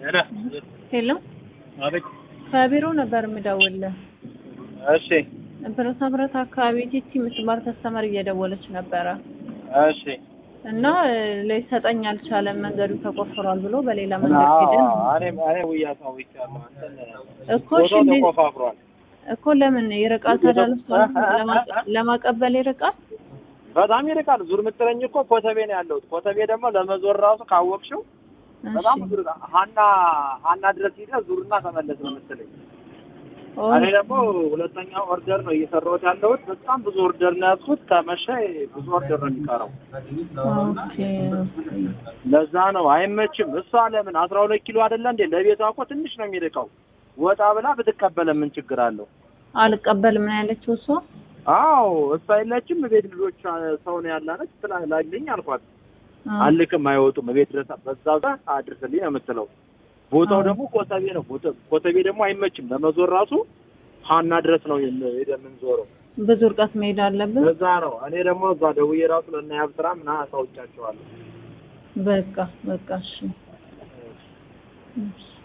ሄሎ አቤት። ከቢሮ ነበር የምደውልልህ። እሺ ብረታ አካባቢ ቲቲ የምትባል ከስተመር እየደወለች ነበረ እሺ። እና ሊሰጠኝ አልቻለም፣ መንገዱ ተቆፍሯል ብሎ በሌላ መንገድ ሄደን እኔ ውያታው ይቻላል እኮ ተቆፋፍሯል እኮ ለምን ይርቃል ታዳለስ ለማቀበል ይርቃል? በጣም ይርቃል። ዙር ምጥረኝ እኮ ኮተቤ ነው ያለው። ኮተቤ ደግሞ ለመዞር ራሱ ካወቅሽው በጣም ዙር ሃና ድረስ ሄደ ዙርና ተመለስ ነው የምትለኝ። እኔ ደግሞ ሁለተኛው ኦርደር ነው እየሰራሁት ያለሁት። በጣም ብዙ ኦርደር ነው ያዝኩት። ከመሸ ብዙ ኦርደር ነው የሚቀረው። ኦኬ ለዛ ነው አይመችም። እሷ ለምን 12 ኪሎ አይደለ እንዴ? ለቤቷ እኮ ትንሽ ነው የሚርቀው። ወጣ ብላ ብትቀበለ ምን ችግር አለው? አልቀበልም ነው ያለችው እሷ። አዎ እሷ የለችም። ቤት ልጆች ሰው ነው ያላነች ትላለኝ አልኳት። አልክም አይወጡም ቤት ድረስ በዛው ጋር አድርስልኝ ነው የምትለው። ቦታው ደግሞ ኮተቤ ነው። ኮተቤ ደግሞ አይመችም ለመዞር ራሱ ሃና ድረስ ነው የምንዞረው። ብዙ ርቀት መሄድ አለብን። በዛ ነው እኔ ደግሞ እዛ ደውዬ ራሱ ለናያብ ስራ ምን አሳውጫቸዋለሁ። በቃ እሺ